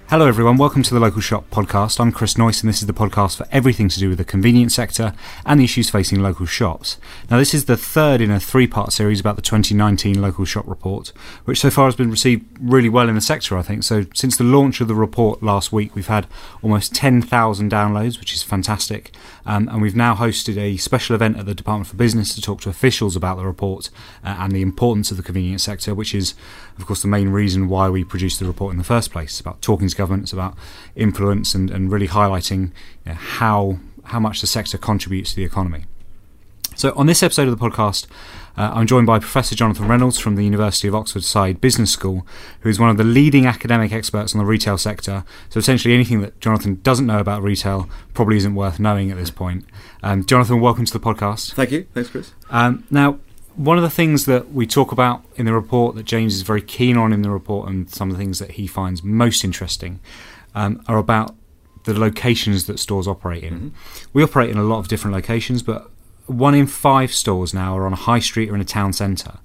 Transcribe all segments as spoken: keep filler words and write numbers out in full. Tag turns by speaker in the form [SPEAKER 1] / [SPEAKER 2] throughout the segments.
[SPEAKER 1] Hello everyone, welcome to the Local Shop podcast. I'm Chris Noyce and this is the podcast for everything to do with the convenience sector and the issues facing local shops. Now this is the third in a three-part series about the twenty nineteen Local Shop Report, which so far has been received really well in the sector, I think. So since the launch of the report last week, we've had almost ten thousand downloads, which is fantastic. Um, and we've now hosted a special event at the Department for Business to talk to officials about the report uh, and the importance of the convenience sector, which is, of course, the main reason why we produced the report in the first place. It's about talking to government, it's about influence and, and really highlighting you know, how how much the sector contributes to the economy. So on this episode of the podcast, uh, I'm joined by Professor Jonathan Reynolds from the University of Oxford Saïd Business School, who is one of the leading academic experts on the retail sector. So essentially anything that Jonathan doesn't know about retail probably isn't worth knowing at this point. Um, Jonathan, welcome to the podcast.
[SPEAKER 2] Thank you. Thanks, Chris.
[SPEAKER 1] Um, now, one of the things that we talk about in the report that James is very keen on in the report, and some of the things that he finds most interesting, um, are about the locations that stores operate in. Mm-hmm. We operate in a lot of different locations, but one in five stores now are on a high street or in a town centre.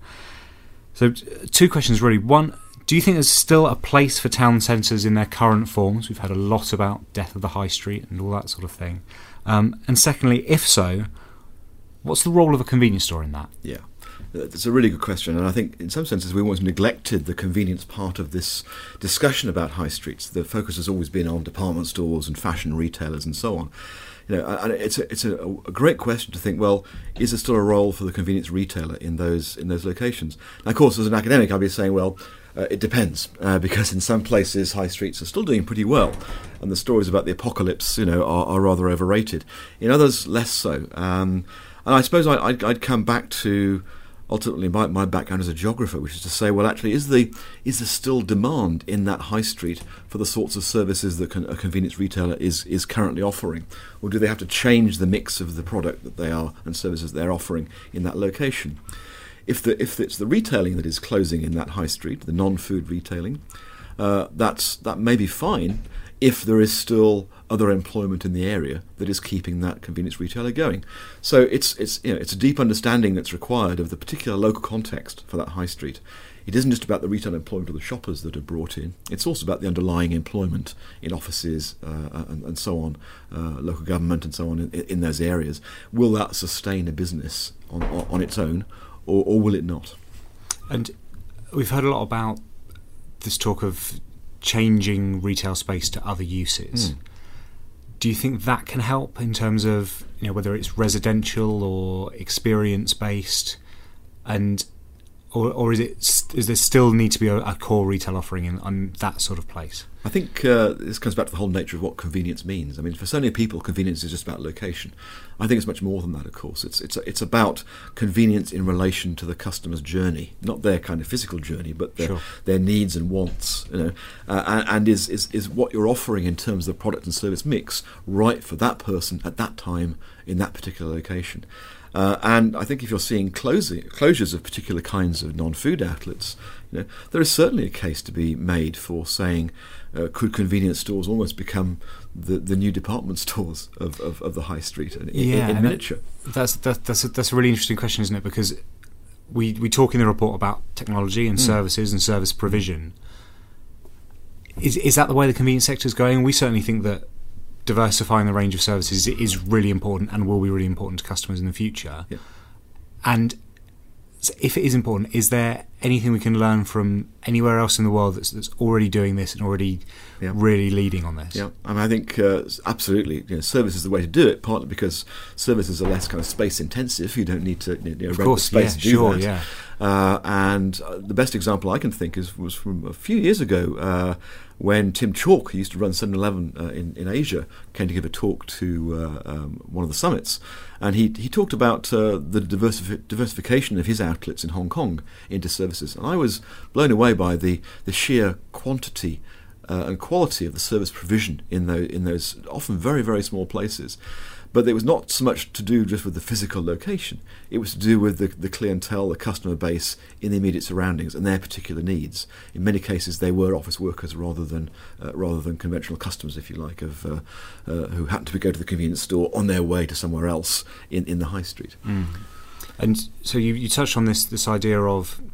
[SPEAKER 1] So two questions really. One, do you think there's still a place for town centres in their current forms? We've had a lot about death of the high street and all that sort of thing. Um, and secondly, if so, what's the role of a convenience store in that?
[SPEAKER 2] Yeah. That's a really good question, and I think in some senses we almost neglected the convenience part of this discussion about high streets. The focus has always been on department stores and fashion retailers and so on. You know, and it's a, it's a, a great question to think, well, is there still a role for the convenience retailer in those in those locations? Now, of course, as an academic, I'd be saying, well, uh, it depends, uh, because in some places high streets are still doing pretty well, and the stories about the apocalypse, you know, are, are rather overrated. In others, less so. Um, and I suppose I, I'd, I'd come back to ultimately my, my background as a geographer, which is to say, well, actually, is the is there still demand in that high street for the sorts of services that can, a convenience retailer is is currently offering, or do they have to change the mix of the product that they are and services they're offering in that location? If the if it's the retailing that is closing in that high street, the non-food retailing, uh, that's that may be fine if there is still other employment in the area that is keeping that convenience retailer going. So it's it's you know it's a deep understanding that's required of the particular local context for that high street. It isn't just about the retail employment of the shoppers that are brought in. It's also about the underlying employment in offices uh, and, and so on, uh, local government and so on in, in those areas. Will that sustain a business on on its own, or, or will it not?
[SPEAKER 1] And we've heard a lot about this talk of changing retail space to other uses. Mm. Do you think that can help in terms of, you know, whether it's residential or experience based, and or or is it is there still need to be a, a core retail offering in on that sort of place?
[SPEAKER 2] I think uh, this comes back to the whole nature of what convenience means. I mean, for so many people, convenience is just about location. I think it's much more than that, of course. It's it's it's about convenience in relation to the customer's journey, not their kind of physical journey, but their, sure. their needs and wants. You know, uh, and, and is, is is what you're offering in terms of the product and service mix right for that person at that time in that particular location. Uh, and I think if you're seeing closing, closures of particular kinds of non-food outlets, you know, there is certainly a case to be made for saying, uh, could convenience stores almost become the, the new department stores of, of, of the high street in,
[SPEAKER 1] yeah,
[SPEAKER 2] in, in miniature?
[SPEAKER 1] That's that, that's a, that's a really interesting question, isn't it? Because we we talk in the report about technology and mm. services and service provision. Is is that the way the convenience sector is going? We certainly think that diversifying the range of services is really important and will be really important to customers in the future. Yeah. And if it is important, is there anything we can learn from anywhere else in the world that's, that's already doing this and already yeah. really leading on this?
[SPEAKER 2] Yeah, I mean, I think uh, absolutely, you know, service is the way to do it, partly because services are less kind of space intensive. You don't need to you know, rent
[SPEAKER 1] course,
[SPEAKER 2] the space
[SPEAKER 1] yeah,
[SPEAKER 2] to do
[SPEAKER 1] sure,
[SPEAKER 2] that.
[SPEAKER 1] Yeah.
[SPEAKER 2] Uh, and uh, the best example I can think is was from a few years ago uh, when Tim Chalk, who used to run seven eleven uh, in, in Asia, came to give a talk to uh, um, one of the summits. And he he talked about uh, the diversif- diversification of his outlets in Hong Kong into services. And I was blown away by the, the sheer quantity uh, and quality of the service provision in those, in those often very, very small places. But it was not so much to do just with the physical location. It was to do with the, the clientele, the customer base in the immediate surroundings and their particular needs. In many cases, they were office workers rather than uh, rather than conventional customers, if you like, of uh, uh, who happened to go to the convenience store on their way to somewhere else in, in the high street.
[SPEAKER 1] Mm. And so you, you touched on this this idea of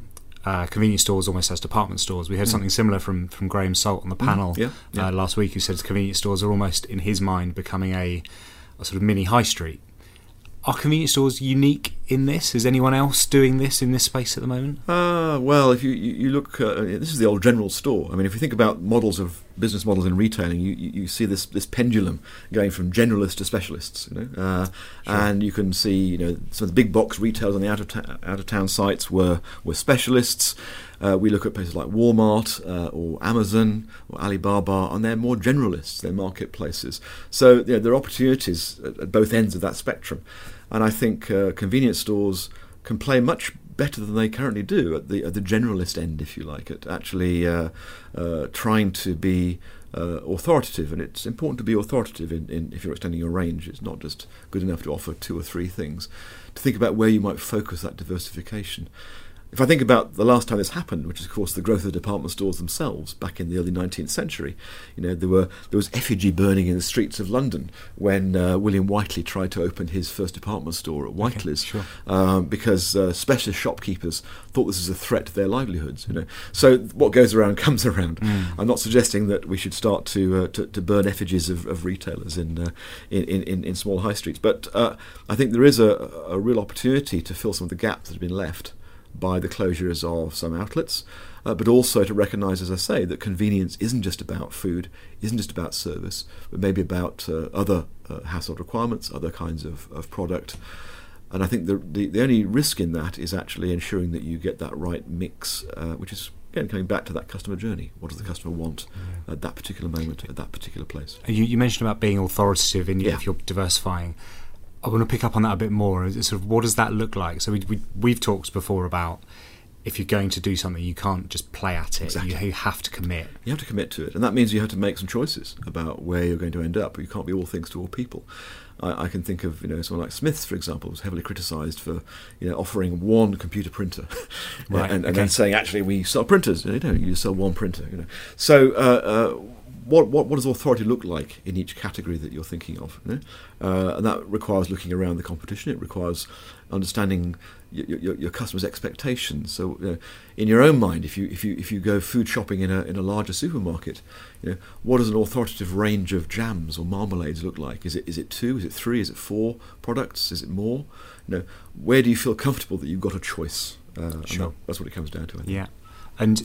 [SPEAKER 1] uh, convenience stores almost as department stores. We heard mm. something similar from, from Graham Salt on the panel
[SPEAKER 2] mm. yeah, yeah.
[SPEAKER 1] Uh, last week, who said convenience stores are almost, in his mind, becoming a, a sort of mini high street. Are convenience stores unique in this? Is anyone else doing this in this space at the moment?
[SPEAKER 2] Uh, well, if you, you, you look, uh, this is the old general store. I mean, if you think about models of business models in retailing, you, you, you see this, this pendulum going from generalists to specialists. You know, uh, sure. And you can see, you know, some of the big box retailers on the out of ta- out of town sites were were specialists. Uh, we look at places like Walmart uh, or Amazon or Alibaba, and they're more generalists. They're marketplaces. So you know, there are opportunities at, at both ends of that spectrum. And I think uh, convenience stores can play much better than they currently do at the at the generalist end, if you like, at actually uh, uh, trying to be uh, authoritative. And it's important to be authoritative in, in if you're extending your range. It's not just good enough to offer two or three things. To think about where you might focus that diversification. If I think about the last time this happened, which is of course the growth of the department stores themselves back in the early nineteenth century, you know, there were there was effigy burning in the streets of London when uh, William Whiteley tried to open his first department store at Whiteley's,
[SPEAKER 1] okay, sure.
[SPEAKER 2] um, because uh, specialist shopkeepers thought this was a threat to their livelihoods. You know, so what goes around comes around. Mm. I'm not suggesting that we should start to uh, to, to burn effigies of, of retailers in, uh, in in in small high streets, but uh, I think there is a, a real opportunity to fill some of the gaps that have been left by the closures of some outlets, uh, but also to recognise, as I say, that convenience isn't just about food, isn't just about service, but maybe about uh, other uh, household requirements, other kinds of, of product. And I think the, the the only risk in that is actually ensuring that you get that right mix, uh, which is, again, coming back to that customer journey. What does the customer want yeah. at that particular moment, at that particular place?
[SPEAKER 1] You, you mentioned about being authoritative in,
[SPEAKER 2] yeah.
[SPEAKER 1] if you're diversifying. I want to pick up on that a bit more. Sort of, what does that look like? So we, we, we've talked before about if you're going to do something, you can't just play at it.
[SPEAKER 2] Exactly.
[SPEAKER 1] You, you have to commit.
[SPEAKER 2] You have to commit to it. And that means you have to make some choices about where you're going to end up. You can't be all things to all people. I, I can think of, you know, someone like Smiths, for example, was heavily criticised for, you know, offering one computer printer,
[SPEAKER 1] right,
[SPEAKER 2] and, and
[SPEAKER 1] okay.
[SPEAKER 2] then saying, actually, we sell printers. You know, you sell one printer. You know, so. Uh, uh, What, what what does authority look like in each category that you're thinking of? You know? uh, and that requires looking around the competition. It requires understanding your, your, your customers' expectations. So, you know, in your own mind, if you if you if you go food shopping in a in a larger supermarket, you know, what does an authoritative range of jams or marmalades look like? Is it is it two? Is it three? Is it four products? Is it more? You know, where do you feel comfortable that you've got a choice? Uh,
[SPEAKER 1] sure,
[SPEAKER 2] that, that's what it comes down to. I think.
[SPEAKER 1] Yeah, and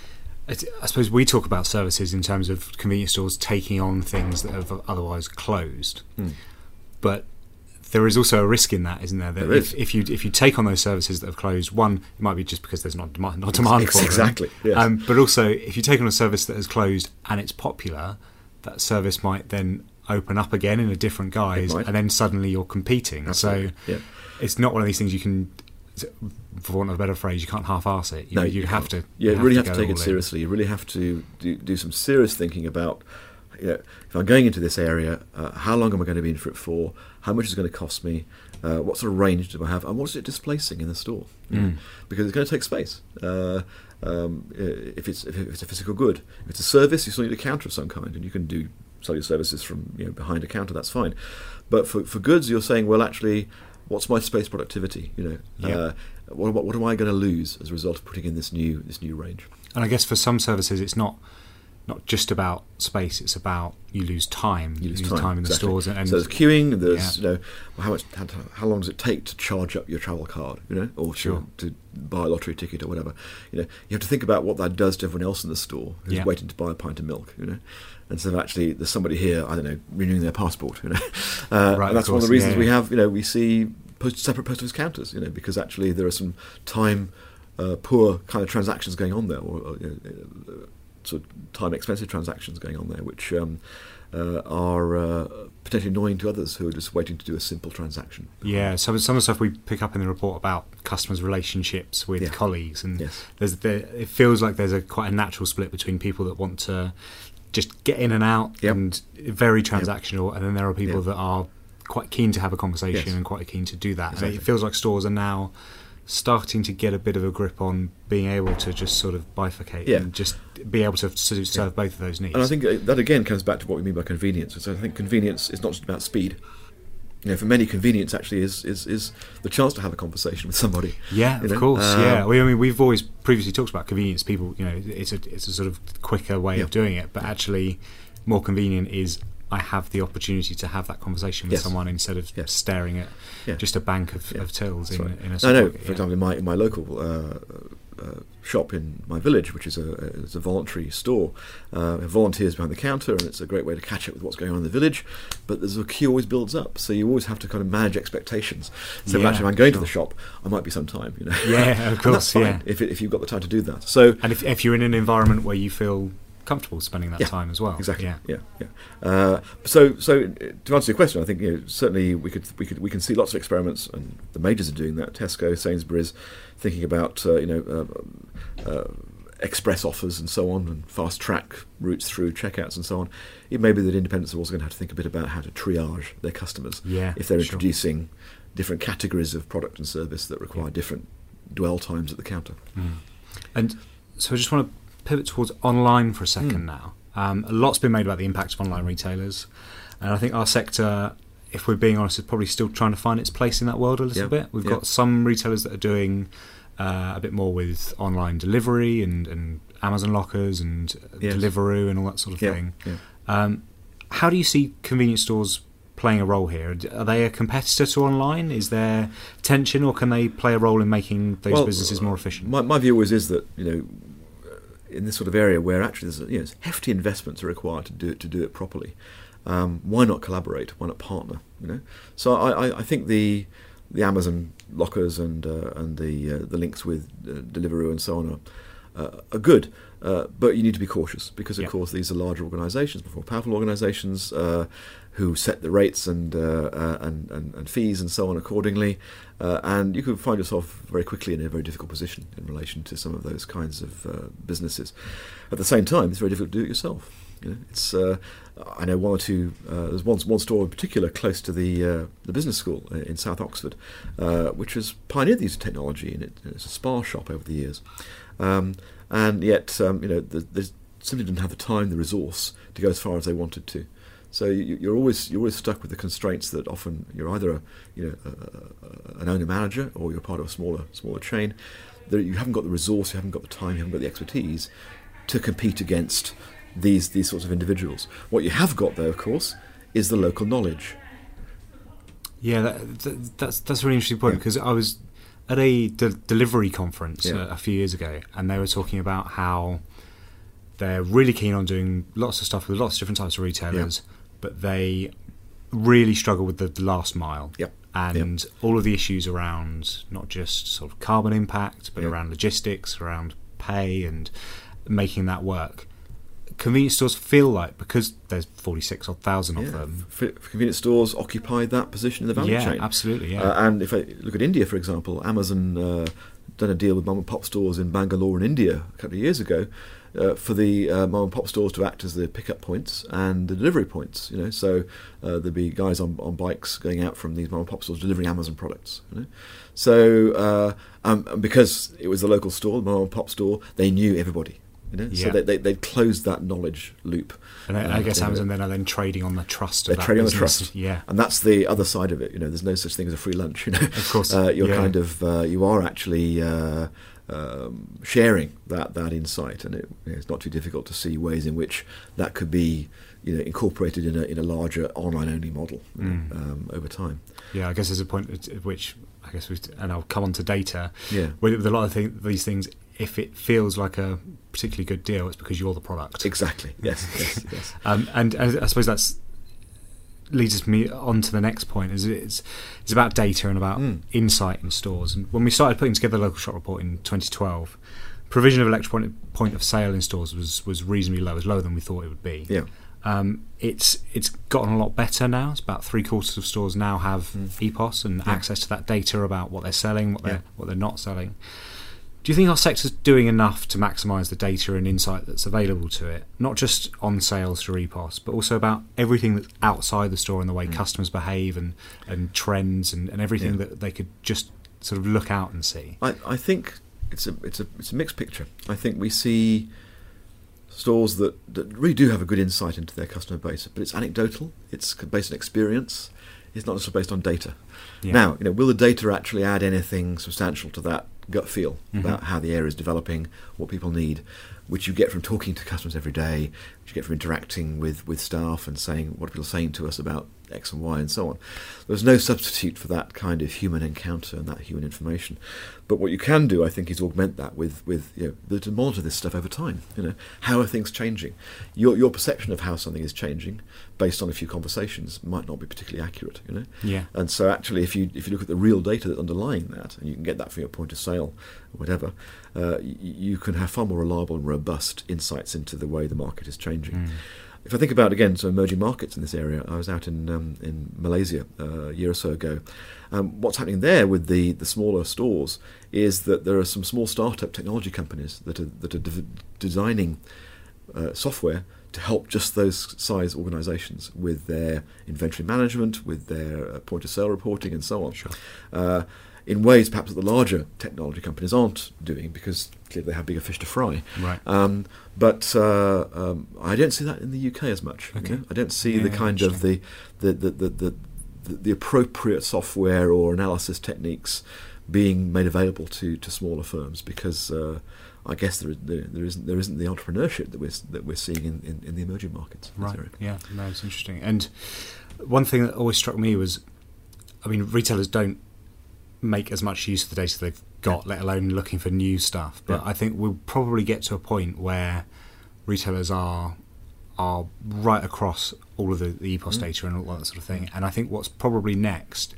[SPEAKER 1] I suppose we talk about services in terms of convenience stores taking on things that have otherwise closed, mm. but there is also a risk in that, isn't there? That
[SPEAKER 2] there
[SPEAKER 1] if,
[SPEAKER 2] is.
[SPEAKER 1] if you if you take on those services that have closed, one, it might be just because there's not demand, not demand for them.
[SPEAKER 2] Exactly. Yes.
[SPEAKER 1] Um, but also, if you take on a service that has closed and it's popular, that service might then open up again in a different guise, and then suddenly you're competing.
[SPEAKER 2] Absolutely.
[SPEAKER 1] So
[SPEAKER 2] yeah.
[SPEAKER 1] it's not one of these things you can, for want of a better phrase, you can't half-arse it. You,
[SPEAKER 2] no,
[SPEAKER 1] you,
[SPEAKER 2] you
[SPEAKER 1] have to.
[SPEAKER 2] Yeah, you
[SPEAKER 1] have
[SPEAKER 2] really
[SPEAKER 1] to
[SPEAKER 2] have to take it seriously.
[SPEAKER 1] In.
[SPEAKER 2] You really have to do, do some serious thinking about, you know, if I'm going into this area, uh, how long am I going to be in for it for? How much is it going to cost me? Uh, what sort of range do I have? And what is it displacing in the store?
[SPEAKER 1] Mm.
[SPEAKER 2] Because it's going to take space. Uh, um, if it's if it's a physical good, if it's a service, you still need a counter of some kind, and you can do sell your services from, you know, behind a counter. That's fine. But for for goods, you're saying, well, actually, what's my space productivity? You know.
[SPEAKER 1] Yeah.
[SPEAKER 2] Uh, What, what, what am I going to lose as a result of putting in this new this new range?
[SPEAKER 1] And I guess for some services, it's not not just about space; it's about you lose time.
[SPEAKER 2] You lose,
[SPEAKER 1] you lose
[SPEAKER 2] time,
[SPEAKER 1] time in
[SPEAKER 2] exactly.
[SPEAKER 1] the stores. And, and
[SPEAKER 2] so there's queuing. There's
[SPEAKER 1] yeah.
[SPEAKER 2] you know how much how, how long does it take to charge up your travel card? You know, or
[SPEAKER 1] sure.
[SPEAKER 2] to, to buy a lottery ticket or whatever. You know, you have to think about what that does to everyone else in the store who's
[SPEAKER 1] yeah.
[SPEAKER 2] waiting to buy a pint of milk. You know. And so actually, there's somebody here, I don't know, renewing their passport. You know, uh,
[SPEAKER 1] right,
[SPEAKER 2] and that's
[SPEAKER 1] of
[SPEAKER 2] one of the reasons
[SPEAKER 1] yeah,
[SPEAKER 2] we
[SPEAKER 1] yeah.
[SPEAKER 2] have. You know, we see post, separate post office counters. You know, because actually there are some time uh, poor kind of transactions going on there, or, or you know, sort of time expensive transactions going on there, which um, uh, are uh, potentially annoying to others who are just waiting to do a simple transaction.
[SPEAKER 1] Yeah, so some of the stuff we pick up in the report about customers' relationships with
[SPEAKER 2] yeah.
[SPEAKER 1] colleagues, and
[SPEAKER 2] yes.
[SPEAKER 1] there's there, it feels like there's a quite a natural split between people that want to just get in and out
[SPEAKER 2] yep.
[SPEAKER 1] and very transactional, yep. and then there are people
[SPEAKER 2] yep.
[SPEAKER 1] that are quite keen to have a conversation
[SPEAKER 2] yes.
[SPEAKER 1] and quite keen to do that.
[SPEAKER 2] Exactly.
[SPEAKER 1] And it feels like stores are now starting to get a bit of a grip on being able to just sort of bifurcate
[SPEAKER 2] yeah.
[SPEAKER 1] and just be able to sort of serve yeah. both of those needs.
[SPEAKER 2] And I think that again comes back to what we mean by convenience. So I think convenience is not just about speed. you know, for many, convenience actually is, is, is the chance to have a conversation with somebody.
[SPEAKER 1] Yeah,
[SPEAKER 2] you
[SPEAKER 1] of
[SPEAKER 2] know?
[SPEAKER 1] course.
[SPEAKER 2] Um,
[SPEAKER 1] yeah, we, I mean, we've always previously talked about convenience. People, you know, it's a it's a sort of quicker way
[SPEAKER 2] Yeah.
[SPEAKER 1] of doing it, but actually, more convenient is I have the opportunity to have that conversation with
[SPEAKER 2] Yes.
[SPEAKER 1] someone instead of
[SPEAKER 2] Yes.
[SPEAKER 1] staring at
[SPEAKER 2] Yeah.
[SPEAKER 1] just a bank of,
[SPEAKER 2] Yeah.
[SPEAKER 1] of tills in,
[SPEAKER 2] right.
[SPEAKER 1] in a
[SPEAKER 2] I know,
[SPEAKER 1] supermarket,
[SPEAKER 2] for
[SPEAKER 1] yeah.
[SPEAKER 2] example, in my in my local uh, uh, shop in my village, which is a, is a voluntary store, uh, we have volunteers behind the counter, and it's a great way to catch up with what's going on in the village. But there's a queue always builds up, so you always have to kind of manage expectations. So
[SPEAKER 1] Yeah,
[SPEAKER 2] actually, if I'm going
[SPEAKER 1] sure.
[SPEAKER 2] to the shop, I might be some time, you know.
[SPEAKER 1] Yeah, of
[SPEAKER 2] And
[SPEAKER 1] course,
[SPEAKER 2] that's fine
[SPEAKER 1] yeah.
[SPEAKER 2] if it, if you've got the time to do that. So
[SPEAKER 1] And if, if you're in an environment where you feel comfortable spending that
[SPEAKER 2] Yeah,
[SPEAKER 1] time as well.
[SPEAKER 2] exactly.
[SPEAKER 1] Yeah.
[SPEAKER 2] Yeah, yeah. Uh, so, so uh, to answer your question, I think you know, certainly we could we could we can see lots of experiments, and the majors are doing that. Tesco, Sainsbury's, thinking about uh, you know uh, uh, express offers and so on, and fast track routes through checkouts and so on. It may be that independents are also going to have to think a bit about how to triage their customers
[SPEAKER 1] Yeah,
[SPEAKER 2] if they're
[SPEAKER 1] sure.
[SPEAKER 2] introducing different categories of product and service that require different dwell times at the counter.
[SPEAKER 1] Mm. And so I just want to pivot towards online for a second
[SPEAKER 2] Mm.
[SPEAKER 1] now. Um, a lot's been made about the impact of online retailers, and I think our sector, if we're being honest, is probably still trying to find its place in that world a little
[SPEAKER 2] Yeah,
[SPEAKER 1] bit. We've
[SPEAKER 2] yeah.
[SPEAKER 1] got some retailers that are doing uh, a bit more with online delivery and, and Amazon lockers and
[SPEAKER 2] Yes.
[SPEAKER 1] Deliveroo and all that sort of
[SPEAKER 2] Yeah,
[SPEAKER 1] thing.
[SPEAKER 2] yeah.
[SPEAKER 1] Um, how do you see convenience stores playing a role here? Are they a competitor to online? Is there tension, or can they play a role in making those
[SPEAKER 2] Well,
[SPEAKER 1] businesses more efficient?
[SPEAKER 2] My, my view always is that you know, in this sort of area where actually there's you know, hefty investments are required to do it to do it properly, um, why not collaborate? Why not partner? You know, so I, I, I think the the Amazon lockers and uh, and the uh, the links with uh, Deliveroo and so on are, uh, are good, uh, but you need to be cautious because of
[SPEAKER 1] Yeah.
[SPEAKER 2] course these are larger organisations, more powerful organisations uh, who set the rates and, uh, uh, and and and fees and so on accordingly, uh, and you could find yourself very quickly in a very difficult position in relation to some of those kinds of uh, businesses. At the same time, it's very difficult to do it yourself. You know, it's uh, I know one or two. Uh, there's one one store in particular close to the uh, the business school in South Oxford, uh, which has pioneered the use of technology, and it, it's a spa shop over the years. Um, and yet, um, you know, they the, simply didn't have the time, the resource to go as far as they wanted to. So you, you're always you're always stuck with the constraints that often you're either a you know a, a, an owner manager or you're part of a smaller smaller chain. That you haven't got the resource, you haven't got the time, you haven't got the expertise to compete against these these sorts of individuals. What you have got, though, of course, is the local knowledge.
[SPEAKER 1] Yeah, that, that, that's that's a really interesting point
[SPEAKER 2] Yeah.
[SPEAKER 1] because I was at a de- delivery conference
[SPEAKER 2] Yeah.
[SPEAKER 1] uh, a few years ago, and they were talking about how they're really keen on doing lots of stuff with lots of different types of retailers, but they really struggle with the, the last mile.
[SPEAKER 2] Yep.
[SPEAKER 1] And all of the issues around not just sort of carbon impact, but
[SPEAKER 2] Yeah.
[SPEAKER 1] around logistics, around pay, and making that work. Convenience stores feel like, because there's forty-six odd thousand of
[SPEAKER 2] Yeah.
[SPEAKER 1] them.
[SPEAKER 2] F- convenience stores occupy that position in the value
[SPEAKER 1] Yeah,
[SPEAKER 2] chain.
[SPEAKER 1] absolutely. Yeah.
[SPEAKER 2] Uh, and if I look at India, for example, Amazon uh, done a deal with mom and pop stores in Bangalore in India a couple of years ago uh, for the uh, mom and pop stores to act as the pickup points and the delivery points. You know, so uh, there'd be guys on, on bikes going out from these mom and pop stores delivering Amazon products. You know, so uh, um, and because it was the local store, the mom and pop store, they knew everybody. You know,
[SPEAKER 1] Yeah.
[SPEAKER 2] so they they they'd closed that knowledge loop.
[SPEAKER 1] And I, I
[SPEAKER 2] Uh,
[SPEAKER 1] guess
[SPEAKER 2] you know,
[SPEAKER 1] Amazon then are then trading on the trust of
[SPEAKER 2] They're
[SPEAKER 1] that
[SPEAKER 2] trading on the
[SPEAKER 1] business.
[SPEAKER 2] trust.
[SPEAKER 1] Yeah,
[SPEAKER 2] And that's the other side of it. You know, there's no such thing as a free lunch. You know,
[SPEAKER 1] of course.
[SPEAKER 2] uh, you're
[SPEAKER 1] yeah.
[SPEAKER 2] kind of uh, you are actually uh, um, sharing that that insight, and it, you know, it's not too difficult to see ways in which that could be you know incorporated in a in a larger online only model you know,
[SPEAKER 1] Mm.
[SPEAKER 2] um, over time.
[SPEAKER 1] Yeah, I guess there's a point at at which I guess we and I'll come on to data.
[SPEAKER 2] Yeah,
[SPEAKER 1] With, with a lot of th- these things, if it feels like a particularly good deal, it's because you're the product.
[SPEAKER 2] exactly. Yes, yes, yes.
[SPEAKER 1] Um, and, and I suppose that's leads me on to the next point. Is it's it's about data and about
[SPEAKER 2] Mm.
[SPEAKER 1] insight in stores. And when we started putting together the local shop report in twenty twelve, provision of electronic point of sale in stores was was reasonably low. It was lower than we thought it would be.
[SPEAKER 2] Yeah.
[SPEAKER 1] Um, it's it's gotten a lot better now. It's about three quarters of stores now have
[SPEAKER 2] Mm.
[SPEAKER 1] E P O S and
[SPEAKER 2] Yeah.
[SPEAKER 1] access to that data about what they're selling, what
[SPEAKER 2] Yeah.
[SPEAKER 1] they're what they're not selling. Do you think our sector's doing enough to maximise the data and insight that's available to it, not just on sales through E P O S, but also about everything that's outside the store and the way
[SPEAKER 2] Mm.
[SPEAKER 1] customers behave and, and trends and, and everything
[SPEAKER 2] Yeah.
[SPEAKER 1] that they could just sort of look out and see?
[SPEAKER 2] I, I think it's a it's a it's a mixed picture. I think we see stores that, that really do have a good insight into their customer base, but it's anecdotal. It's based on experience. is not necessarily based on data.
[SPEAKER 1] Yeah.
[SPEAKER 2] Now, you know, will the data actually add anything substantial to that gut feel
[SPEAKER 1] Mm-hmm.
[SPEAKER 2] about how the area is developing, what people need, which you get from talking to customers every day, which you get from interacting with, with staff and saying what are people saying to us about X and Y and so on. There's no substitute for that kind of human encounter and that human information. But what you can do, I think, is augment that with, with you know, to monitor this stuff over time. You know, how are things changing? Your your perception of how something is changing, based on a few conversations, might not be particularly accurate. You know,
[SPEAKER 1] Yeah.
[SPEAKER 2] and so actually, if you if you look at the real data that's underlying that, and you can get that from your point of sale or whatever, uh, you, you can have far more reliable and robust insights into the way the market is changing.
[SPEAKER 1] Mm.
[SPEAKER 2] If I think about, again, so emerging markets in this area, I was out in um, in Malaysia uh, a year or so ago. Um, what's happening there with the, the smaller stores is that there are some small startup technology companies that are that are de- designing uh, software to help just those size organisations with their inventory management, with their uh, point of sale reporting, and so on.
[SPEAKER 1] Sure.
[SPEAKER 2] Uh, in ways perhaps that the larger technology companies aren't doing, because clearly they have bigger fish to fry.
[SPEAKER 1] Right.
[SPEAKER 2] Um, but uh, um, I don't see that in the U K as much. you
[SPEAKER 1] Okay.
[SPEAKER 2] know. I don't see
[SPEAKER 1] Yeah,
[SPEAKER 2] the kind of the the, the, the, the the the appropriate software or analysis techniques being made available to, to smaller firms, because uh, I guess there, is, there there isn't there isn't the entrepreneurship that we're that we're seeing in, in, in the emerging markets. in this
[SPEAKER 1] Right.
[SPEAKER 2] area.
[SPEAKER 1] Yeah. No, it's interesting. And one thing that always struck me was, I mean, retailers don't make as much use of the data they've got, let alone looking for new stuff. But
[SPEAKER 2] Yeah.
[SPEAKER 1] I think we'll probably get to a point where retailers are are right across all of the, the E P O S
[SPEAKER 2] Mm.
[SPEAKER 1] data and all that sort of thing. And I think what's probably next,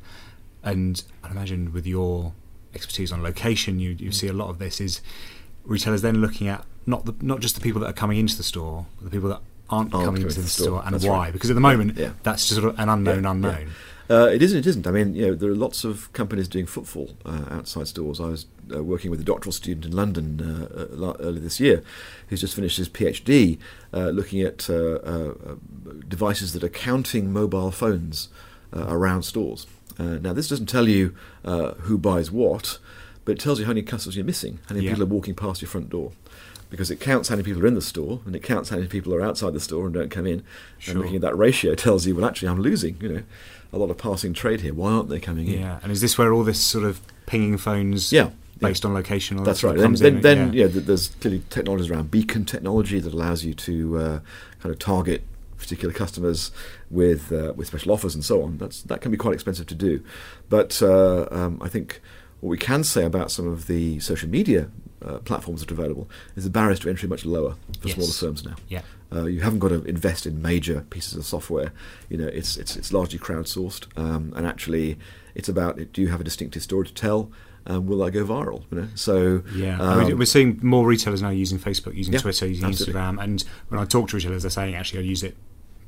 [SPEAKER 1] and I imagine with your expertise on location, you you
[SPEAKER 2] Mm.
[SPEAKER 1] see a lot of this, is retailers then looking at not the not just the people that are coming into the store, but the people that aren't,
[SPEAKER 2] Aren't
[SPEAKER 1] coming
[SPEAKER 2] coming
[SPEAKER 1] into
[SPEAKER 2] to
[SPEAKER 1] the
[SPEAKER 2] the
[SPEAKER 1] store,
[SPEAKER 2] store.
[SPEAKER 1] and
[SPEAKER 2] That's
[SPEAKER 1] why.
[SPEAKER 2] right.
[SPEAKER 1] Because at the moment,
[SPEAKER 2] Yeah.
[SPEAKER 1] that's just sort of an unknown
[SPEAKER 2] Yeah,
[SPEAKER 1] unknown.
[SPEAKER 2] yeah. Uh, it isn't. It isn't. I mean, you know, there are lots of companies doing footfall uh, outside stores. I was uh, working with a doctoral student in London uh, uh, earlier this year, who's just finished his PhD, uh, looking at uh, uh, devices that are counting mobile phones uh, around stores. Uh, now, this doesn't tell you uh, who buys what, but it tells you how many customers you're missing, how many
[SPEAKER 1] Yeah.
[SPEAKER 2] people are walking past your front door. Because it counts how many people are in the store, and it counts how many people are outside the store and don't come in.
[SPEAKER 1] Sure.
[SPEAKER 2] And looking at that ratio tells you, well, actually, I'm losing. You know, a lot of passing trade here. Why aren't they coming in?
[SPEAKER 1] Yeah, and is this where all this sort of pinging phones
[SPEAKER 2] Yeah,
[SPEAKER 1] based
[SPEAKER 2] yeah.
[SPEAKER 1] on location? All
[SPEAKER 2] That's
[SPEAKER 1] that
[SPEAKER 2] right.
[SPEAKER 1] sort of
[SPEAKER 2] And
[SPEAKER 1] comes
[SPEAKER 2] then,
[SPEAKER 1] in?
[SPEAKER 2] then
[SPEAKER 1] yeah.
[SPEAKER 2] yeah, th- there's clearly technologies around beacon technology that allows you to uh, kind of target particular customers with uh, with special offers and so on. That's that can be quite expensive to do, but uh, um, I think what we can say about some of the social media uh, platforms that are available is the barriers to entry are much lower for
[SPEAKER 1] Yes.
[SPEAKER 2] smaller firms now.
[SPEAKER 1] Yeah.
[SPEAKER 2] Uh, you haven't got to invest in major pieces of software. You know, it's it's it's largely crowdsourced, um, and actually, it's about do you have a distinctive story to tell? Um, will that go viral? You know, so
[SPEAKER 1] Yeah,
[SPEAKER 2] um,
[SPEAKER 1] I mean, we're seeing more retailers now using Facebook, using
[SPEAKER 2] Yeah,
[SPEAKER 1] Twitter, using
[SPEAKER 2] absolutely.
[SPEAKER 1] Instagram, and when I talk to retailers, they're saying actually I use it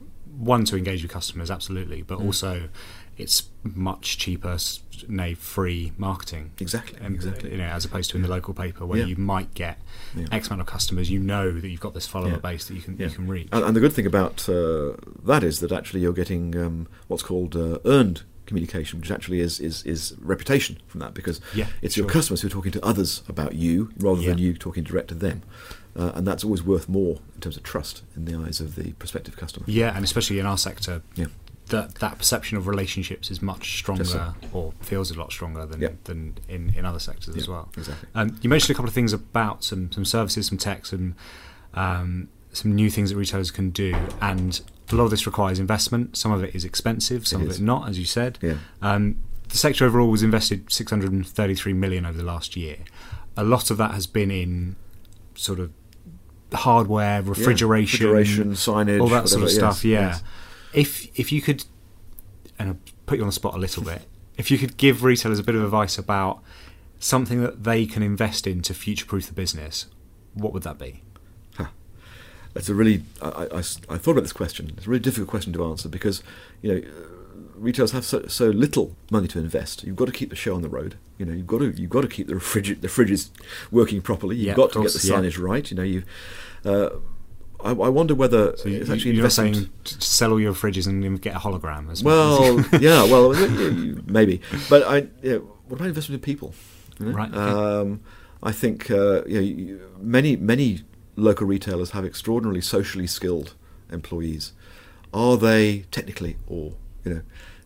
[SPEAKER 1] one to engage with customers, absolutely, but
[SPEAKER 2] Mm.
[SPEAKER 1] also it's much cheaper, s- nay, free marketing.
[SPEAKER 2] Exactly,
[SPEAKER 1] And,
[SPEAKER 2] exactly.
[SPEAKER 1] You know, as opposed to in the local paper where
[SPEAKER 2] Yeah.
[SPEAKER 1] you might get
[SPEAKER 2] Yeah.
[SPEAKER 1] X amount of customers, you know that you've got this follower
[SPEAKER 2] Yeah.
[SPEAKER 1] base that you can
[SPEAKER 2] Yeah.
[SPEAKER 1] you can reach.
[SPEAKER 2] And, and the good thing about uh, that is that actually you're getting um, what's called uh, earned communication, which actually is, is, is reputation from that, because
[SPEAKER 1] Yeah,
[SPEAKER 2] it's
[SPEAKER 1] sure.
[SPEAKER 2] your customers who are talking to others about you rather than
[SPEAKER 1] Yeah.
[SPEAKER 2] you talking direct to them. Uh, and that's always worth more in terms of trust in the eyes of the prospective customer.
[SPEAKER 1] Yeah, and especially in our sector,
[SPEAKER 2] Yeah.
[SPEAKER 1] that that perception of relationships is much stronger,
[SPEAKER 2] Yes, sir.
[SPEAKER 1] or feels a lot stronger than
[SPEAKER 2] Yeah.
[SPEAKER 1] than in, in other sectors as
[SPEAKER 2] Yeah,
[SPEAKER 1] well.
[SPEAKER 2] exactly.
[SPEAKER 1] Um, you mentioned a couple of things about some some services, some tech, some um, some new things that retailers can do, and a lot of this requires investment. Some of it is expensive, some
[SPEAKER 2] It
[SPEAKER 1] of
[SPEAKER 2] is.
[SPEAKER 1] it not, as you said.
[SPEAKER 2] Yeah.
[SPEAKER 1] Um, the sector overall was invested six hundred thirty-three million over the last year. A lot of that has been in sort of hardware, refrigeration,
[SPEAKER 2] Yeah, refrigeration, signage,
[SPEAKER 1] all that sort of
[SPEAKER 2] whatever,
[SPEAKER 1] stuff.
[SPEAKER 2] yes,
[SPEAKER 1] Yeah.
[SPEAKER 2] yes.
[SPEAKER 1] If if you could, and I'll put you on the spot a little bit, if you could give retailers a bit of advice about something that they can invest in to future-proof the business, what would that be?
[SPEAKER 2] That's a really, I, I, I thought about this question. It's a really difficult question to answer because, you know, uh, retailers have so, so little money to invest. You've got to keep the show on the road. You know, you've got to you've got to keep the refrigerator, the fridges working properly. You've
[SPEAKER 1] Yeah,
[SPEAKER 2] got
[SPEAKER 1] of
[SPEAKER 2] to
[SPEAKER 1] course,
[SPEAKER 2] get the
[SPEAKER 1] yeah.
[SPEAKER 2] signage right. You know, you. Uh, I, I wonder whether
[SPEAKER 1] So you,
[SPEAKER 2] it's actually
[SPEAKER 1] you're not
[SPEAKER 2] investment.
[SPEAKER 1] saying to sell all your fridges and then get a hologram as well?
[SPEAKER 2] Well, yeah, well, yeah, you- maybe, but I. Yeah, what about investment in people? You know?
[SPEAKER 1] Right, okay.
[SPEAKER 2] Um, I think uh, you know, you- many many local retailers have extraordinarily socially skilled employees. Are they technically or you know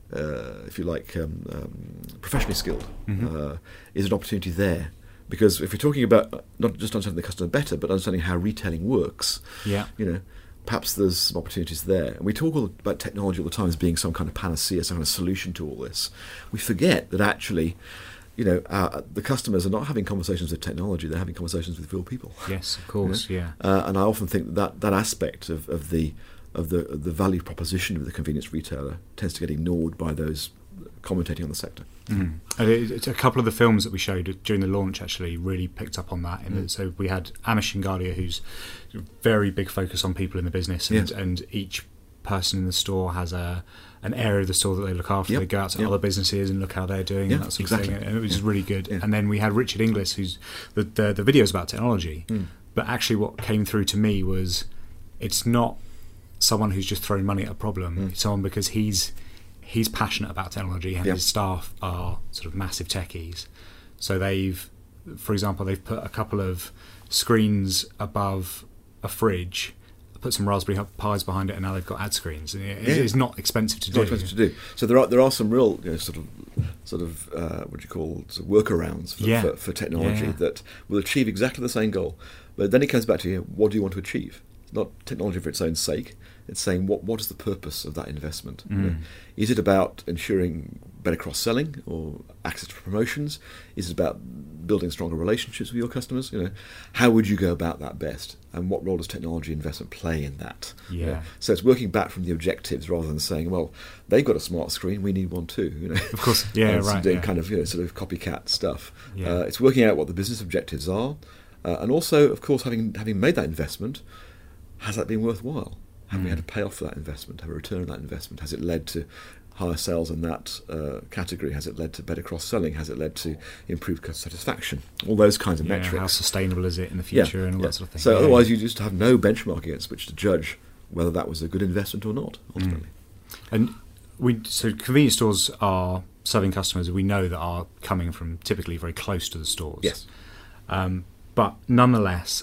[SPEAKER 2] uh, if you like, um, um, professionally skilled,
[SPEAKER 1] Mm-hmm.
[SPEAKER 2] uh, is an opportunity there. Because if you're talking about not just understanding the customer better, but understanding how retailing works,
[SPEAKER 1] Yeah.
[SPEAKER 2] you know, perhaps there's some opportunities there. And we talk all about technology all the time as being some kind of panacea, some kind of solution to all this. We forget that actually, you know, uh, the customers are not having conversations with technology; they're having conversations with real people.
[SPEAKER 1] Yes, of course.
[SPEAKER 2] You know?
[SPEAKER 1] Yeah.
[SPEAKER 2] Uh, and I often think that that, that aspect of, of the of the of the value proposition of the convenience retailer tends to get ignored by those commentating on the sector.
[SPEAKER 1] Mm. And it, it's a couple of the films that we showed during the launch actually really picked up on that. In
[SPEAKER 2] Mm.
[SPEAKER 1] that, so we had Amish Shingadia, who's very big focus on people in the business, and,
[SPEAKER 2] Yes.
[SPEAKER 1] and each person in the store has a an area of the store that they look after.
[SPEAKER 2] Yep.
[SPEAKER 1] They go out to
[SPEAKER 2] Yep.
[SPEAKER 1] other businesses and look how they're doing
[SPEAKER 2] Yeah,
[SPEAKER 1] and that sort
[SPEAKER 2] exactly.
[SPEAKER 1] of thing. And it was
[SPEAKER 2] Yeah.
[SPEAKER 1] really good.
[SPEAKER 2] Yeah.
[SPEAKER 1] And then we had Richard Inglis, who's the the, the videos about technology.
[SPEAKER 2] Mm.
[SPEAKER 1] But actually, what came through to me was it's not someone who's just throwing money at a problem.
[SPEAKER 2] Mm.
[SPEAKER 1] It's someone because he's he's passionate about technology, and
[SPEAKER 2] Yeah.
[SPEAKER 1] his staff are sort of massive techies. So they've, for example, they've put a couple of screens above a fridge, put some Raspberry Pis behind it, and now they've got ad screens. And it,
[SPEAKER 2] Yeah.
[SPEAKER 1] It's not expensive to
[SPEAKER 2] It's
[SPEAKER 1] do.
[SPEAKER 2] not expensive to do. So there are there are some real, you know, sort of sort of uh, what do you call sort of workarounds for,
[SPEAKER 1] Yeah.
[SPEAKER 2] for, for technology
[SPEAKER 1] Yeah.
[SPEAKER 2] that will achieve exactly the same goal. But then it comes back to, you know, what do you want to achieve? It's not technology for its own sake. It's saying what what is the purpose of that investment? You know,
[SPEAKER 1] Mm.
[SPEAKER 2] is it about ensuring better cross selling or access to promotions? Is it about building stronger relationships with your customers? You know, how would you go about that best? And what role does technology investment play in that? You know,
[SPEAKER 1] Yeah.
[SPEAKER 2] so it's working back from the objectives rather than saying, well, they've got a smart screen, we need one too. You know,
[SPEAKER 1] Of course, yeah,
[SPEAKER 2] And it's
[SPEAKER 1] right,
[SPEAKER 2] Doing
[SPEAKER 1] yeah.
[SPEAKER 2] kind of, you know, sort of copycat stuff.
[SPEAKER 1] Yeah.
[SPEAKER 2] Uh, it's working out what the business objectives are, uh, and also, of course, having having made that investment, has that been worthwhile? Have we
[SPEAKER 1] Mm.
[SPEAKER 2] had a payoff for that investment? Have a return on that investment? Has it led to higher sales in that uh, category? Has it led to better cross-selling? Has it led to improved customer satisfaction? All those kinds of
[SPEAKER 1] Yeah,
[SPEAKER 2] metrics.
[SPEAKER 1] how sustainable is it in the future, and all
[SPEAKER 2] yeah.
[SPEAKER 1] that sort of thing.
[SPEAKER 2] So
[SPEAKER 1] Yeah.
[SPEAKER 2] otherwise, you just have no benchmark against which to judge whether that was a good investment or not, ultimately.
[SPEAKER 1] And we so convenience stores are serving customers we know that are coming from typically very close to the stores.
[SPEAKER 2] Yes.
[SPEAKER 1] Um, but nonetheless,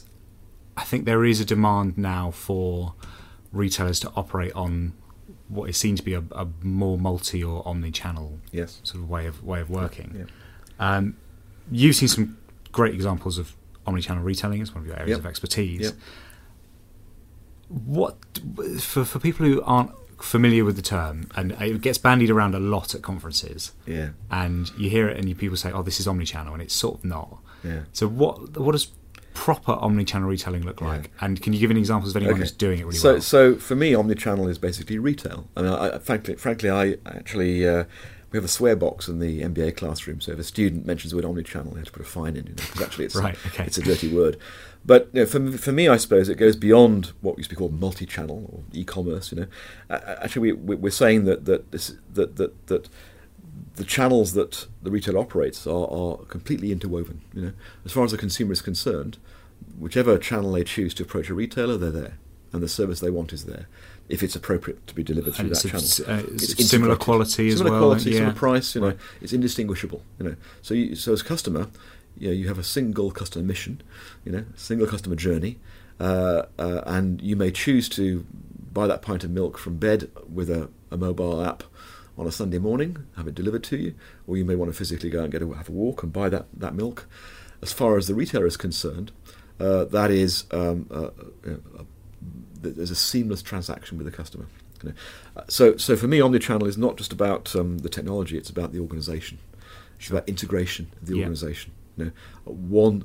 [SPEAKER 1] I think there is a demand now for retailers to operate on what is seen to be a, a more multi or omni-channel
[SPEAKER 2] Yes.
[SPEAKER 1] sort of way of way of working.
[SPEAKER 2] Yeah.
[SPEAKER 1] Um, you've seen some great examples of omni-channel retailing. It's one of your areas
[SPEAKER 2] Yep.
[SPEAKER 1] of expertise.
[SPEAKER 2] Yep.
[SPEAKER 1] What for for people who aren't familiar with the term, and it gets bandied around a lot at conferences,
[SPEAKER 2] Yeah.
[SPEAKER 1] and you hear it and you people say, "Oh, this is omni-channel," and it's sort of not.
[SPEAKER 2] Yeah.
[SPEAKER 1] So what what does proper omni-channel retailing look like?
[SPEAKER 2] Yeah.
[SPEAKER 1] And can you give any examples of anyone
[SPEAKER 2] Okay.
[SPEAKER 1] who's doing it really
[SPEAKER 2] so,
[SPEAKER 1] well?
[SPEAKER 2] So for me, omnichannel is basically retail. I mean, I, I- frankly, frankly, I actually uh, we have a swear box in the M B A classroom. So if a student mentions the word omnichannel, they have to put a fine in, you know, because actually it's
[SPEAKER 1] Right, okay.
[SPEAKER 2] it's a dirty word. But you know, for for me, I suppose it goes beyond what used to be called multi-channel or e-commerce. You know, uh, actually, we, we're saying that that this that that that. the channels that the retailer operates are, are completely interwoven. You know, as far as the consumer is concerned, whichever channel they choose to approach a retailer, they're there, and the service they want is there, if it's appropriate to be delivered through
[SPEAKER 1] And
[SPEAKER 2] that
[SPEAKER 1] it's,
[SPEAKER 2] channel.
[SPEAKER 1] uh, it's
[SPEAKER 2] It's
[SPEAKER 1] similar
[SPEAKER 2] integrated.
[SPEAKER 1] quality as
[SPEAKER 2] similar
[SPEAKER 1] well.
[SPEAKER 2] quality,
[SPEAKER 1] yeah.
[SPEAKER 2] similar price. You know,
[SPEAKER 1] Right.
[SPEAKER 2] it's indistinguishable. You know, so you, so as a customer, you know, you have a single customer mission, you know, single customer journey, uh, uh, and you may choose to buy that pint of milk from bed with a, a mobile app on a Sunday morning, have it delivered to you, or you may want to physically go and get a, have a walk and buy that, that milk. As far as the retailer is concerned, uh, that is um, uh, uh, uh, there's a seamless transaction with the customer. You know. Uh, so, so for me, omnichannel is not just about um, the technology; it's about the organisation. It's about integration of the
[SPEAKER 1] Yeah.
[SPEAKER 2] organisation. You know, one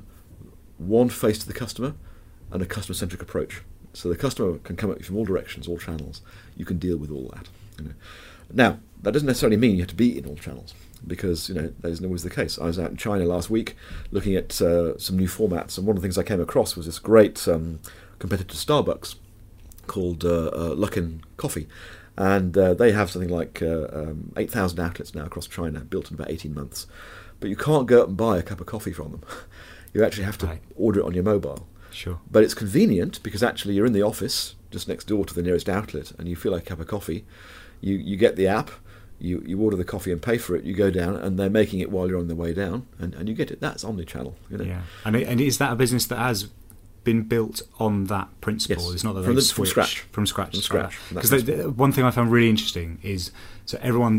[SPEAKER 2] one face to the customer and a customer-centric approach. So the customer can come at you from all directions, all channels. You can deal with all that. You know. Now, that doesn't necessarily mean you have to be in all channels, because you know that isn't always the case. I was out in China last week looking at uh, some new formats, and one of the things I came across was this great um, competitor to Starbucks called uh, uh, Luckin Coffee, and uh, they have something like uh, um, eight thousand outlets now across China, built in about eighteen months. But you can't go up and buy a cup of coffee from them. You actually have to
[SPEAKER 1] Right.
[SPEAKER 2] order it on your mobile.
[SPEAKER 1] Sure.
[SPEAKER 2] But it's convenient because actually you're in the office just next door to the nearest outlet, and you feel like a cup of coffee. You you get the app, you, you order the coffee and pay for it. You go down, and they're making it while you're on the way down, and, and you get it. That's omnichannel. You know?
[SPEAKER 1] Yeah. And it, and is that a business that has been built on that principle?
[SPEAKER 2] Yes.
[SPEAKER 1] It's not that
[SPEAKER 2] From
[SPEAKER 1] they
[SPEAKER 2] the- from
[SPEAKER 1] switch
[SPEAKER 2] scratch.
[SPEAKER 1] from scratch.
[SPEAKER 2] From scratch, from that
[SPEAKER 1] Because
[SPEAKER 2] principle.
[SPEAKER 1] one thing I found really interesting is so everyone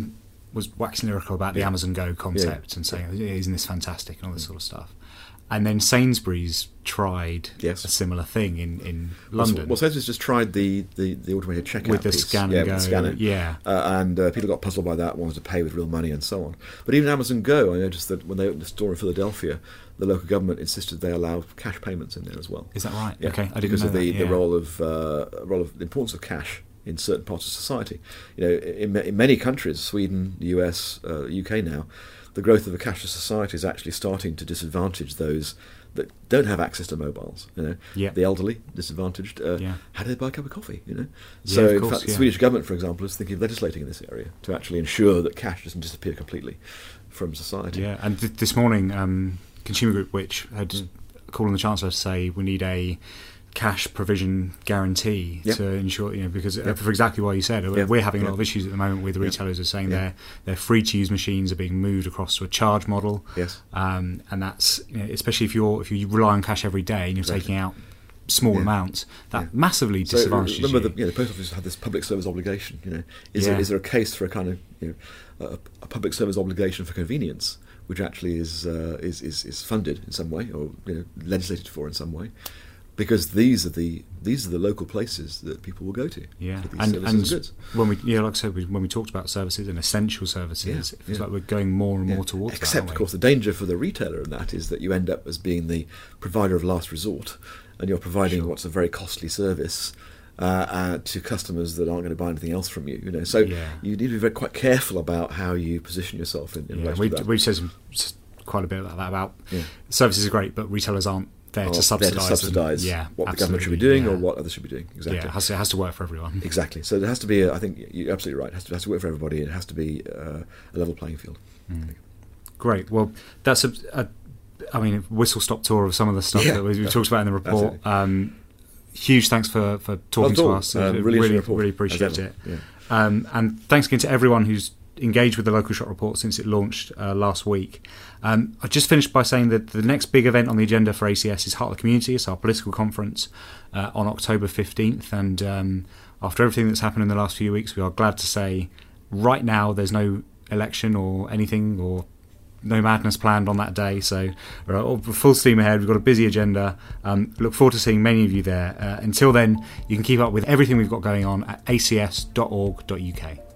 [SPEAKER 1] was waxing lyrical about the
[SPEAKER 2] Yeah.
[SPEAKER 1] Amazon Go concept
[SPEAKER 2] Yeah.
[SPEAKER 1] and saying, "Yeah, isn't this fantastic?" and all this sort of stuff. And then Sainsbury's tried
[SPEAKER 2] Yes.
[SPEAKER 1] a similar thing in, in
[SPEAKER 2] Well,
[SPEAKER 1] London.
[SPEAKER 2] Well, Sainsbury's just tried the, the, the automated checkout
[SPEAKER 1] With the
[SPEAKER 2] piece.
[SPEAKER 1] scan and
[SPEAKER 2] yeah,
[SPEAKER 1] go,
[SPEAKER 2] with the scanner.
[SPEAKER 1] yeah.
[SPEAKER 2] Uh, and uh, people got puzzled by that, wanted to pay with real money and so on. But even Amazon Go, I noticed that when they opened a store in Philadelphia, the local government insisted they allow cash payments in there as well.
[SPEAKER 1] Is that right?
[SPEAKER 2] Yeah,
[SPEAKER 1] Okay, I didn't
[SPEAKER 2] because
[SPEAKER 1] know
[SPEAKER 2] of the,
[SPEAKER 1] that.
[SPEAKER 2] the
[SPEAKER 1] yeah.
[SPEAKER 2] role of uh, role of the importance of cash in certain parts of society. You know, in, in many countries, Sweden, the U S, uh, U K now, the growth of a cashless society is actually starting to disadvantage those that don't have access to mobiles. You know,
[SPEAKER 1] Yeah.
[SPEAKER 2] the elderly, disadvantaged. Uh,
[SPEAKER 1] Yeah.
[SPEAKER 2] How do they buy a cup of coffee? You know,
[SPEAKER 1] Yeah,
[SPEAKER 2] so
[SPEAKER 1] of
[SPEAKER 2] in
[SPEAKER 1] course,
[SPEAKER 2] fact, the
[SPEAKER 1] yeah.
[SPEAKER 2] Swedish government, for example, is thinking of legislating in this area to actually ensure that cash doesn't disappear completely from society.
[SPEAKER 1] Yeah, and th- this morning, um, Consumer Group, which had
[SPEAKER 2] Mm.
[SPEAKER 1] called on the Chancellor to say we need a cash provision guarantee
[SPEAKER 2] Yep.
[SPEAKER 1] to ensure, you know, because
[SPEAKER 2] Yep.
[SPEAKER 1] for exactly what you said,
[SPEAKER 2] Yeah.
[SPEAKER 1] we're having a lot
[SPEAKER 2] Yeah.
[SPEAKER 1] of issues at the moment with
[SPEAKER 2] Yeah.
[SPEAKER 1] retailers who are saying
[SPEAKER 2] Yeah.
[SPEAKER 1] their their free to use machines are being moved across to a charge model.
[SPEAKER 2] Yes.
[SPEAKER 1] Um, and that's, you know, especially if you're if you rely on cash every day and you're
[SPEAKER 2] Exactly.
[SPEAKER 1] taking out small
[SPEAKER 2] Yeah.
[SPEAKER 1] amounts, that
[SPEAKER 2] Yeah.
[SPEAKER 1] massively
[SPEAKER 2] So
[SPEAKER 1] disadvantages
[SPEAKER 2] remember,
[SPEAKER 1] you.
[SPEAKER 2] the, you know, the post office had this public service obligation. You know, is
[SPEAKER 1] Yeah.
[SPEAKER 2] there, is there a case for a kind of you know, a, a public service obligation for convenience, which actually is uh, is, is is funded in some way or you know, legislated for in some way? Because these are the these are the local places that people will go to
[SPEAKER 1] Yeah,
[SPEAKER 2] for these
[SPEAKER 1] and,
[SPEAKER 2] services
[SPEAKER 1] and
[SPEAKER 2] and goods.
[SPEAKER 1] when we, yeah, like I said, we, when we talked about services and essential services,
[SPEAKER 2] Yeah,
[SPEAKER 1] it feels
[SPEAKER 2] yeah.
[SPEAKER 1] like we're going more and
[SPEAKER 2] Yeah.
[SPEAKER 1] more towards that.
[SPEAKER 2] Except,
[SPEAKER 1] aren't
[SPEAKER 2] of
[SPEAKER 1] we?
[SPEAKER 2] course, the danger for the retailer in that is that you end up as being the provider of last resort, and you're providing
[SPEAKER 1] Sure.
[SPEAKER 2] what's a very costly service uh, uh, to customers that aren't going to buy anything else from you. You know, so
[SPEAKER 1] Yeah.
[SPEAKER 2] you need to be very quite careful about how you position yourself in, in
[SPEAKER 1] Yeah,
[SPEAKER 2] relation
[SPEAKER 1] we
[SPEAKER 2] to that.
[SPEAKER 1] we said some, s- quite a bit about that. About
[SPEAKER 2] Yeah.
[SPEAKER 1] services are great, but retailers aren't there
[SPEAKER 2] Or
[SPEAKER 1] to
[SPEAKER 2] there
[SPEAKER 1] subsidise.
[SPEAKER 2] to
[SPEAKER 1] them.
[SPEAKER 2] subsidise
[SPEAKER 1] yeah,
[SPEAKER 2] what the government should be
[SPEAKER 1] absolutely,
[SPEAKER 2] doing
[SPEAKER 1] yeah.
[SPEAKER 2] or what others should be doing. Exactly.
[SPEAKER 1] Yeah, it has, to, it has to work for everyone.
[SPEAKER 2] Exactly. So there has to be, a, I think you're absolutely right, it has to, has to work for everybody. It has to be uh, a level playing field.
[SPEAKER 1] Mm. Great. Well, that's a, a I mean, whistle stop tour of some of the stuff
[SPEAKER 2] Yeah.
[SPEAKER 1] that we, we talked about in the report.
[SPEAKER 2] Absolutely.
[SPEAKER 1] Um, huge thanks for, for talking
[SPEAKER 2] Not at
[SPEAKER 1] to
[SPEAKER 2] all.
[SPEAKER 1] us.
[SPEAKER 2] Um,
[SPEAKER 1] Uh,
[SPEAKER 2] really
[SPEAKER 1] really,
[SPEAKER 2] interesting report,
[SPEAKER 1] really
[SPEAKER 2] as
[SPEAKER 1] appreciate
[SPEAKER 2] ever.
[SPEAKER 1] it.
[SPEAKER 2] Yeah.
[SPEAKER 1] Um, and thanks again to everyone who's engaged with the Local Shop Report since it launched uh, last week. Um, I just finished by saying that the next big event on the agenda for A C S is Heart of the Community. It's our political conference uh, on October fifteenth. And um, after everything that's happened in the last few weeks, we are glad to say right now there's no election or anything or no madness planned on that day. So we're all full steam ahead. We've got a busy agenda. Um, look forward to seeing many of you there. Uh, until then, you can keep up with everything we've got going on at a c s dot org dot u k.